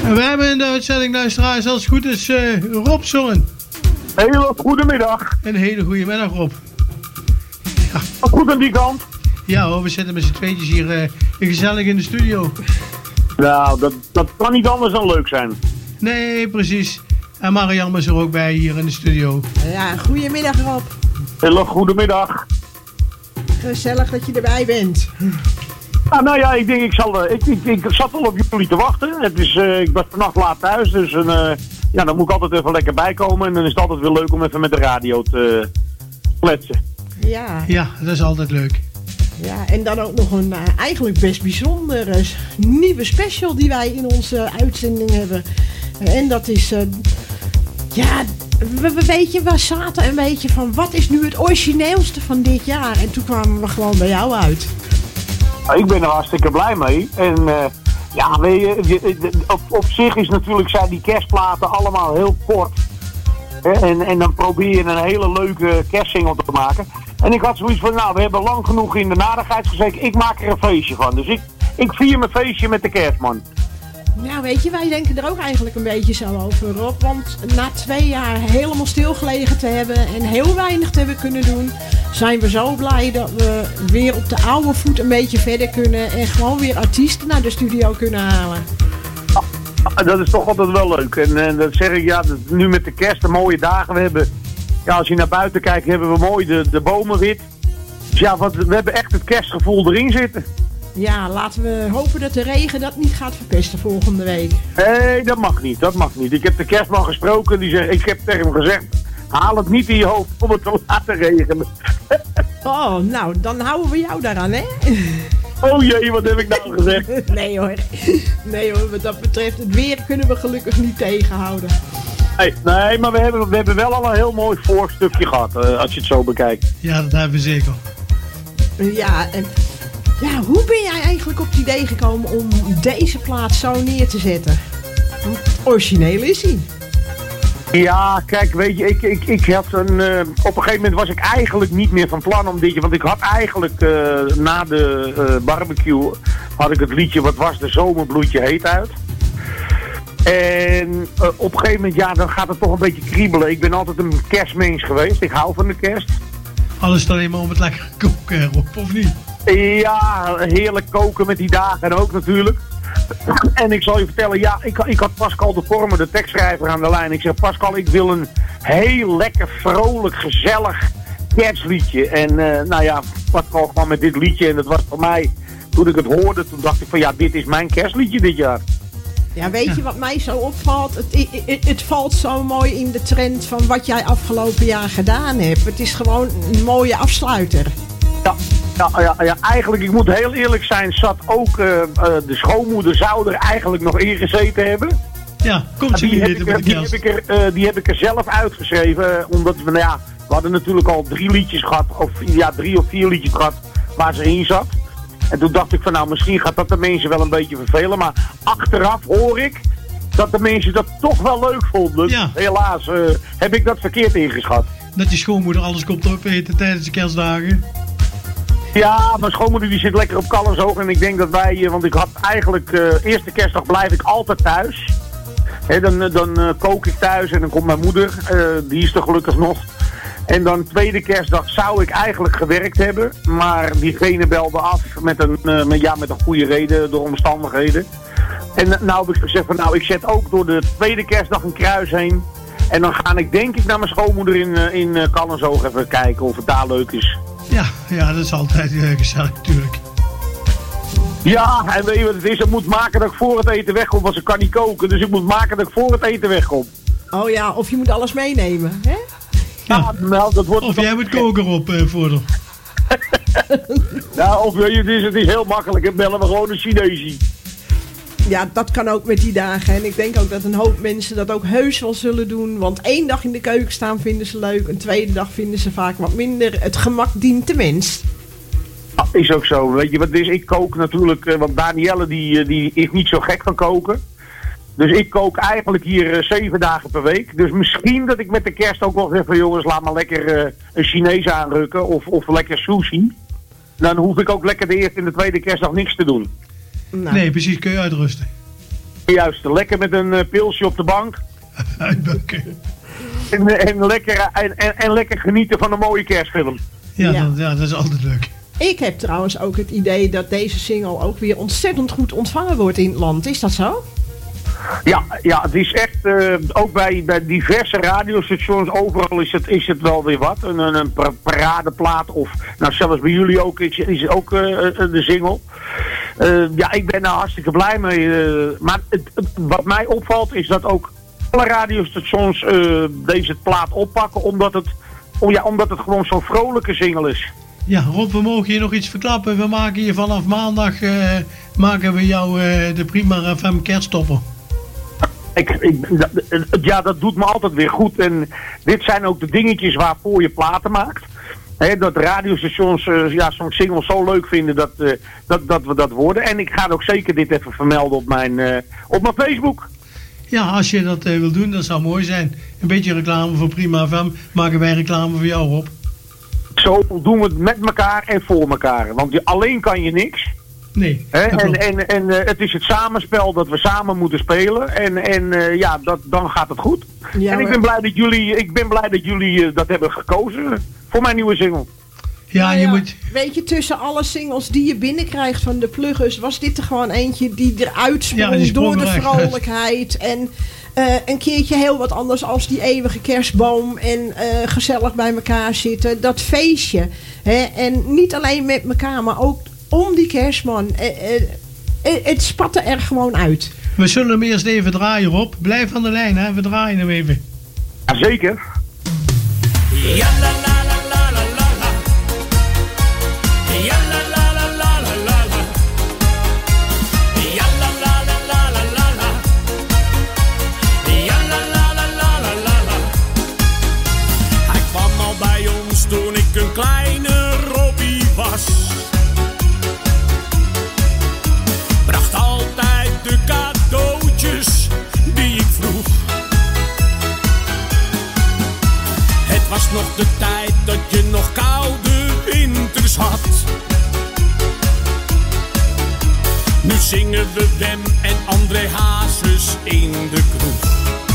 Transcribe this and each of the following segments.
We hebben in de uitzending, luisteraars, als het goed is, Rob Zorn. Hele goedemiddag. Een hele goede middag, Rob. Ja. Goed aan die kant? Ja hoor, we zitten met z'n tweetjes hier gezellig in de studio. Nou, dat kan niet anders dan leuk zijn. Nee, precies. En Marianne is er ook bij hier in de studio. Ja, goedemiddag Rob. Hele goedemiddag. Gezellig dat je erbij bent. Nou ja, ik denk ik zat al op jullie te wachten. Ik was vannacht laat thuis, dus ja, dan moet ik altijd even lekker bijkomen. En dan is het altijd weer leuk om even met de radio te kletsen. Ja. Ja, dat is altijd leuk. Ja, en dan ook nog een eigenlijk best bijzondere nieuwe special die wij in onze uitzending hebben. En dat is, ja, we zaten een beetje van wat is nu het origineelste van dit jaar. En toen kwamen we gewoon bij jou uit. Ik ben er hartstikke blij mee. En ja, weet je, op zich is natuurlijk zijn die kerstplaten allemaal heel kort. En dan probeer je een hele leuke kerstsingle te maken. En ik had zoiets van, nou, we hebben lang genoeg in de nadigheid gezeten. Ik maak er een feestje van. Dus ik vier mijn feestje met de kerstman. Nou, weet je, wij denken er ook eigenlijk een beetje zo over, Rob. Want na 2 jaar helemaal stilgelegen te hebben en heel weinig te hebben kunnen doen, zijn we zo blij dat we weer op de oude voet een beetje verder kunnen en gewoon weer artiesten naar de studio kunnen halen. Dat is toch altijd wel leuk. En dat zeg ik, ja, nu met de kerst, de mooie dagen. We hebben, ja, als je naar buiten kijkt, hebben we mooi de bomen wit. Dus ja, we hebben echt het kerstgevoel erin zitten. Ja, laten we hopen dat de regen dat niet gaat verpesten volgende week. Nee, dat mag niet, dat mag niet. Ik heb de kerstman gesproken, ik heb tegen hem gezegd, haal het niet in je hoofd om het te laten regenen. Oh, nou, dan houden we jou daaraan, hè? Oh jee, wat heb ik nou gezegd? Nee hoor, wat dat betreft, het weer kunnen we gelukkig niet tegenhouden. Nee, maar we hebben wel al een heel mooi voorstukje gehad, als je het zo bekijkt. Ja, dat hebben we zeker. Ja, en ja, hoe ben jij eigenlijk op het idee gekomen om deze plaat zo neer te zetten? Origineel is hij. Ja, kijk, weet je, ik had op een gegeven moment was ik eigenlijk niet meer van plan om dit, want ik had eigenlijk na de barbecue had ik het liedje Wat was de zomerbloedje heet uit. En op een gegeven moment, ja, dan gaat het toch een beetje kriebelen. Ik ben altijd een kerstmens geweest, ik hou van de kerst. Alles alleen maar om het lekker koken, Rob, of niet? Ja, heerlijk koken met die dagen ook natuurlijk. En ik zal je vertellen, ja, ik had Pascal de Vormer, de tekstschrijver, aan de lijn. Ik zeg, Pascal, ik wil een heel lekker, vrolijk, gezellig kerstliedje. En nou ja, Pascal kwam met dit liedje en dat was voor mij, toen ik het hoorde, toen dacht ik van ja, dit is mijn kerstliedje dit jaar. Ja, weet je wat mij zo opvalt? Het valt zo mooi in de trend van wat jij afgelopen jaar gedaan hebt. Het is gewoon een mooie afsluiter. Ja, eigenlijk, ik moet heel eerlijk zijn, zat ook de schoonmoeder zou er eigenlijk nog in gezeten hebben. Ja, komt ze niet eten met de kerst. Die heb ik er zelf uitgeschreven, omdat we, nou ja, we hadden natuurlijk al 3 liedjes gehad, of ja, 3 of 4 liedjes gehad waar ze in zat. En toen dacht ik van nou, misschien gaat dat de mensen wel een beetje vervelen, maar achteraf hoor ik dat de mensen dat toch wel leuk vonden. Ja. Helaas heb ik dat verkeerd ingeschat. Dat je schoonmoeder alles komt opeten tijdens de kerstdagen. Ja, mijn schoonmoeder die zit lekker op Callenshoog en ik denk dat wij, want ik had eigenlijk, eerste kerstdag blijf ik altijd thuis. Dan kook ik thuis en dan komt mijn moeder, die is er gelukkig nog. En dan tweede kerstdag zou ik eigenlijk gewerkt hebben, maar diegene belde af met een goede reden, door omstandigheden. En nou heb ik gezegd van nou, ik zet ook door de tweede kerstdag een kruis heen. En dan ga ik denk ik naar mijn schoonmoeder in Callenshoog even kijken of het daar leuk is. Ja, dat is altijd gezellig natuurlijk. Ja, en weet je wat het is? Het moet maken dat ik voor het eten wegkom, want ze kan niet koken. Dus ik moet maken dat ik voor het eten wegkom. Oh ja, of je moet alles meenemen, hè? Ja, nou, dat wordt... Of jij moet koken op voordeel. Nou, of het is heel makkelijk. Dan bellen we gewoon een Chineesie. Ja, dat kan ook met die dagen. En ik denk ook dat een hoop mensen dat ook heus wel zullen doen. Want 1 dag in de keuken staan vinden ze leuk. Een tweede dag vinden ze vaak wat minder. Het gemak dient de mens. Is ook zo. Weet je wat het is? Ik kook natuurlijk, want Danielle die is niet zo gek van koken. Dus ik kook eigenlijk hier 7 dagen per week. Dus misschien dat ik met de kerst ook wel zeg van jongens, laat maar lekker een Chinees aanrukken of lekker sushi. Dan hoef ik ook lekker de eerste en de tweede kerstdag niks te doen. Nou. Nee, precies, kun je uitrusten. Juist, lekker met een pilsje op de bank. Uitbukken. En lekker genieten van een mooie kerstfilm. Ja, dat is altijd leuk. Ik heb trouwens ook het idee dat deze single ook weer ontzettend goed ontvangen wordt in het land. Is dat zo? Ja, het is echt, ook bij diverse radiostations, overal is het wel weer wat. Een paradeplaat of, nou zelfs bij jullie ook, is het ook de single. Ik ben daar hartstikke blij mee. Maar wat mij opvalt is dat ook alle radiostations deze plaat oppakken, omdat het gewoon zo'n vrolijke single is. Ja, Rob, we mogen je nog iets verklappen. We maken je vanaf maandag maken we jou de Prima FM kersttopper. Dat doet me altijd weer goed. En dit zijn ook de dingetjes waarvoor je platen maakt. Dat radiostations zo'n single zo leuk vinden dat we dat worden. En ik ga ook zeker dit even vermelden op mijn Facebook. Ja, als je dat wil doen, dat zou mooi zijn. Een beetje reclame voor Prima FM. Maken wij reclame voor jou, Rob. Zo doen we het met elkaar en voor elkaar. Want alleen kan je niks. Nee. En het is het samenspel dat we samen moeten spelen. Dan gaat het goed. Ja, en ik ben blij dat jullie dat hebben gekozen voor mijn nieuwe single. Ja, je moet... Weet je, tussen alle singles die je binnenkrijgt van de pluggers, was dit er gewoon eentje die eruit sprong door de vrolijkheid. En een keertje heel wat anders als die eeuwige kerstboom en gezellig bij elkaar zitten. Dat feestje. En niet alleen met elkaar, maar ook om die kerstman. Het spatte er gewoon uit. We zullen hem eerst even draaien, Rob. Blijf aan de lijn, hè. We draaien hem even. Jazeker. Ja, la, la, la, la, la, la, la. Ja, la, la, la, la, la, la, la. Ja, la, la, la, la, la, la, la. Ja, la, la, la, la, la, la, la. Hij kwam al bij ons toen ik een kleine Robbie was. Bracht altijd de cadeautjes die ik vroeg. Het was nog de tijd dat je nog koude winters had. Nu zingen we Wem en André Hazes in de kroeg.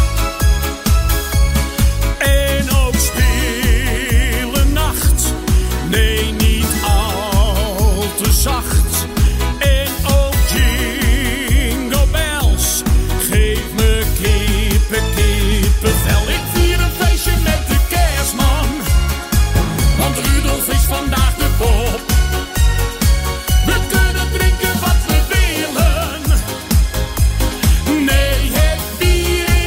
En ook Stille Nacht, nee niet al te zacht. En ook Jingle Bells, geef me kippenvel. Ik vier een feestje met de kerstman, want Rudolf is vandaag de pop. We kunnen drinken wat we willen, nee het bier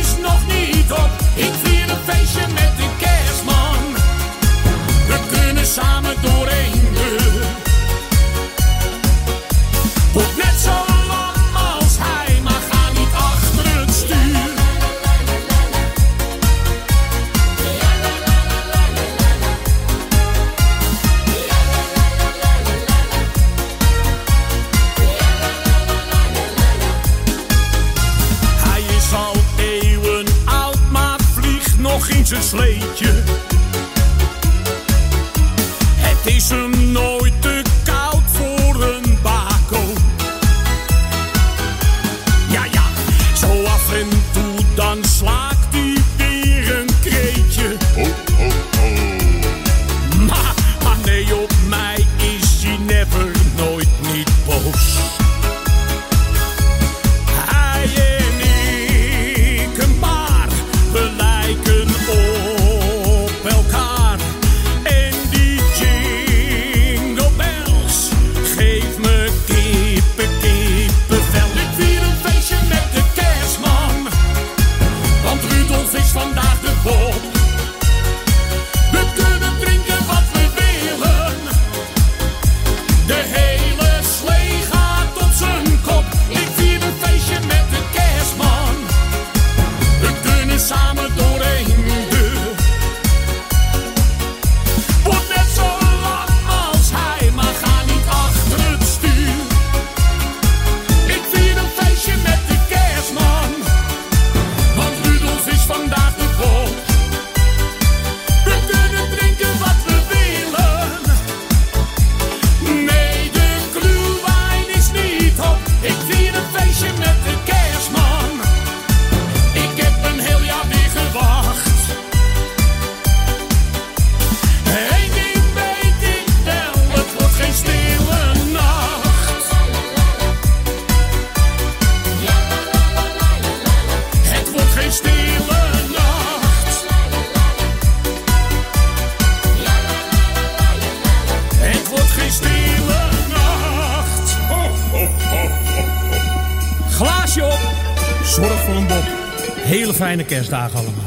glaasje op, zorg voor een Bob. Hele fijne kerstdagen allemaal.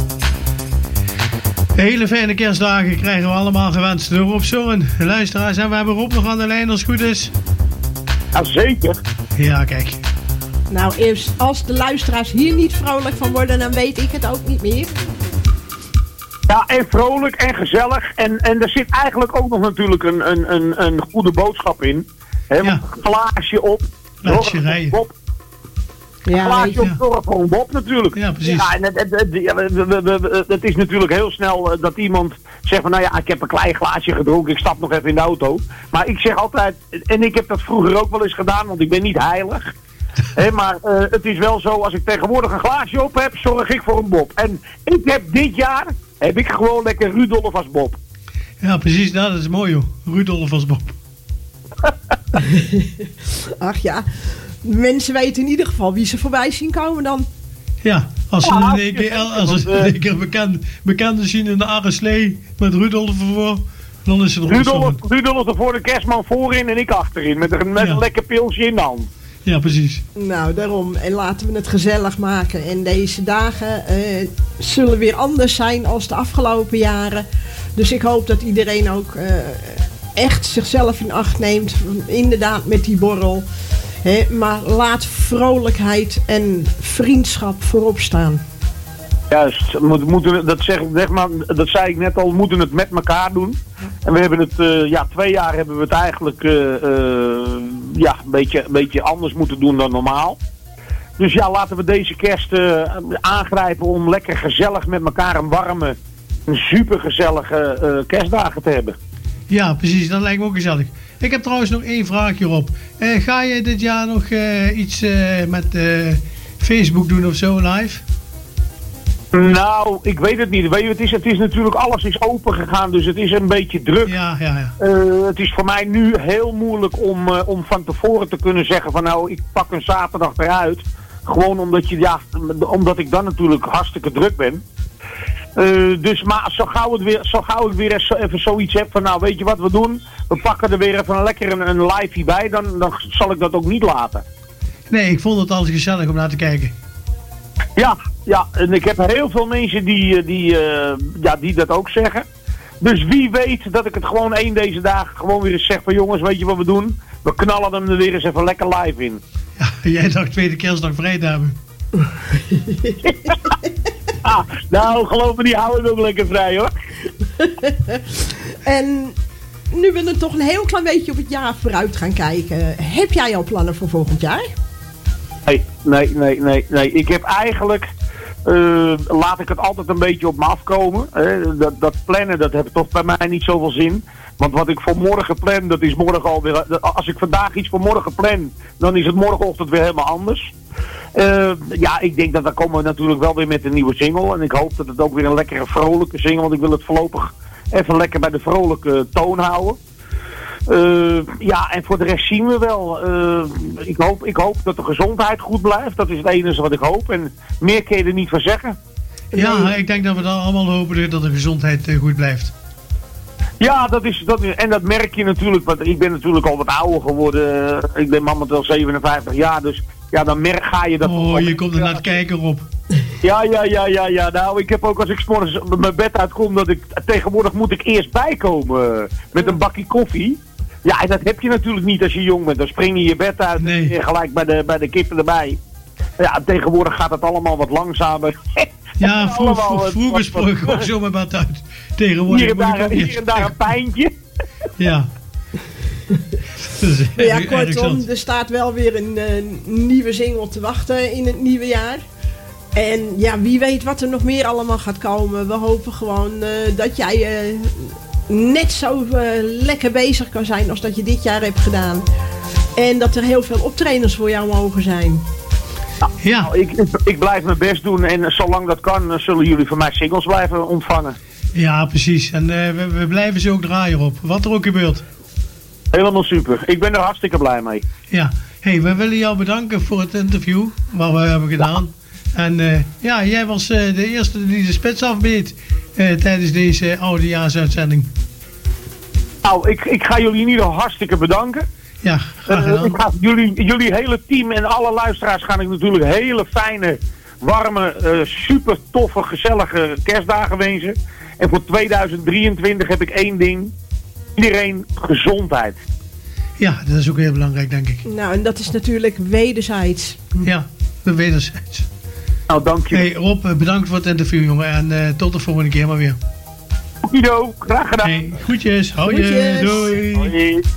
Hele fijne kerstdagen krijgen we allemaal gewenst door Rob Zorn. Luisteraars, en we hebben Rob nog aan de lijn als het goed is. Ja, zeker. Ja, kijk. Nou, eerst als de luisteraars hier niet vrolijk van worden, dan weet ik het ook niet meer. Ja, en vrolijk en gezellig. En er zit eigenlijk ook nog natuurlijk een goede boodschap in. Hè, Ja. Glaasje op. Laat je rijden. Bob. Ja, Glaasje op, ja. zorg voor een Bob natuurlijk. Ja, precies. Ja, en het is natuurlijk heel snel dat iemand zegt van, nou ja, ik heb een klein glaasje gedronken, ik stap nog even in de auto. Maar ik zeg altijd, en ik heb dat vroeger ook wel eens gedaan, want ik ben niet heilig. Maar het is wel zo, als ik tegenwoordig een glaasje op heb, zorg ik voor een Bob. En ik heb dit jaar, heb ik gewoon lekker Rudolf als Bob. Ja, precies, dat is mooi joh. Rudolf als Bob. Ach ja, mensen weten in ieder geval wie ze voorbij zien komen dan. Ja, als ze Ja, in één keer, als ze in één keer bekenden zien in de arreslee met Rudolf ervoor, dan is het Rob Zorn. Rudolf er voor de kerstman voorin en ik achterin, met een Ja. lekker pilsje in de hand. Ja, precies. Nou, daarom. En laten we het gezellig maken. En deze dagen zullen weer anders zijn als de afgelopen jaren. Dus ik hoop dat iedereen ook echt zichzelf in acht neemt. Inderdaad met die borrel. Maar laat vrolijkheid en vriendschap voorop staan. Juist, dat zei ik net al, we moeten het met elkaar doen. En we hebben het, 2 jaar hebben we het eigenlijk een beetje anders moeten doen dan normaal. Dus ja, laten we deze kerst aangrijpen om lekker gezellig met elkaar een supergezellige kerstdagen te hebben. Ja, precies, dat lijkt me ook gezellig. Ik heb trouwens nog 1 vraagje op. Ga je dit jaar nog iets met Facebook doen of zo live? Nou, ik weet het niet. Weet je, het is natuurlijk, alles is open gegaan, dus het is een beetje druk. Ja. Het is voor mij nu heel moeilijk om van tevoren te kunnen zeggen van nou, ik pak een zaterdag eruit. Gewoon omdat ik dan natuurlijk hartstikke druk ben. Dus maar zo gauw ik weer even zoiets heb van nou, weet je wat we doen? We pakken er weer even lekker een live bij, dan zal ik dat ook niet laten. Nee, ik vond het altijd gezellig om naar te kijken. Ja, en ik heb heel veel mensen die dat ook zeggen. Dus wie weet dat ik het gewoon deze dagen gewoon weer eens zeg van jongens, weet je wat we doen? We knallen hem er weer eens even lekker live in. Ja, jij dacht tweede kerstdag vrij te hebben. Nou, geloof me, die houden we ook lekker vrij hoor. En nu willen we toch een heel klein beetje op het jaar vooruit gaan kijken. Heb jij al plannen voor volgend jaar? Nee. Ik heb eigenlijk, laat ik het altijd een beetje op me afkomen. Dat plannen, dat heeft toch bij mij niet zoveel zin. Want wat ik voor morgen plan, dat is morgen alweer. Als ik vandaag iets voor morgen plan, dan is het morgenochtend weer helemaal anders. Ik denk dat komen we natuurlijk wel weer met een nieuwe single. En ik hoop dat het ook weer een lekkere vrolijke single, want ik wil het voorlopig even lekker bij de vrolijke toon houden. En voor de rest zien we wel. Ik hoop dat de gezondheid goed blijft. Dat is het enige wat ik hoop. En meer kun je er niet van zeggen. Ja, ik denk dat we dan allemaal hopen dat de gezondheid goed blijft. Ja, en dat merk je natuurlijk. Want ik ben natuurlijk al wat ouder geworden. Ik ben momenteel 57 jaar. Dus ja, dan ga je dat. Oh, je komt er naar het kijken op. Ja. Nou, ik heb ook als ik 's morgens mijn bed uitkom, dat ik tegenwoordig moet ik eerst bijkomen met een bakje koffie. Ja, en dat heb je natuurlijk niet als je jong bent. Dan spring je je bed uit en je gelijk bij de kippen erbij. Ja, tegenwoordig gaat het allemaal wat langzamer. Ja, vroeger sprong ik ook zo mijn bed uit. Tegenwoordig hier en daar een pijntje. Ja. Ja, kortom, er staat wel weer een nieuwe single te wachten in het nieuwe jaar. En ja, wie weet wat er nog meer allemaal gaat komen. We hopen gewoon dat jij net zo lekker bezig kan zijn als dat je dit jaar hebt gedaan. En dat er heel veel optredens voor jou mogen zijn. Ja. Nou, ik blijf mijn best doen en zolang dat kan zullen jullie van mij singles blijven ontvangen. Ja, precies. En we blijven ze ook draaien op. Wat er ook gebeurt. Helemaal super. Ik ben er hartstikke blij mee. Ja. Hey, we willen jou bedanken voor het interview wat we hebben gedaan. En jij was de eerste die de spits afbeet tijdens deze oudejaarsuitzending. Nou, ik ga jullie in ieder geval hartstikke bedanken. Ja, graag gedaan. Ik ga jullie hele team en alle luisteraars ga ik natuurlijk hele fijne, warme, super toffe, gezellige kerstdagen wensen. En voor 2023 heb ik één ding. Iedereen gezondheid. Ja, dat is ook heel belangrijk, denk ik. Nou, en dat is natuurlijk wederzijds. Ja, wederzijds. Nou, dank je. Hey Rob, bedankt voor het interview, jongen. En tot de volgende keer maar weer. Guido, graag gedaan. Hey, groetjes. Hou je. Groetjes. Doei. Hoi.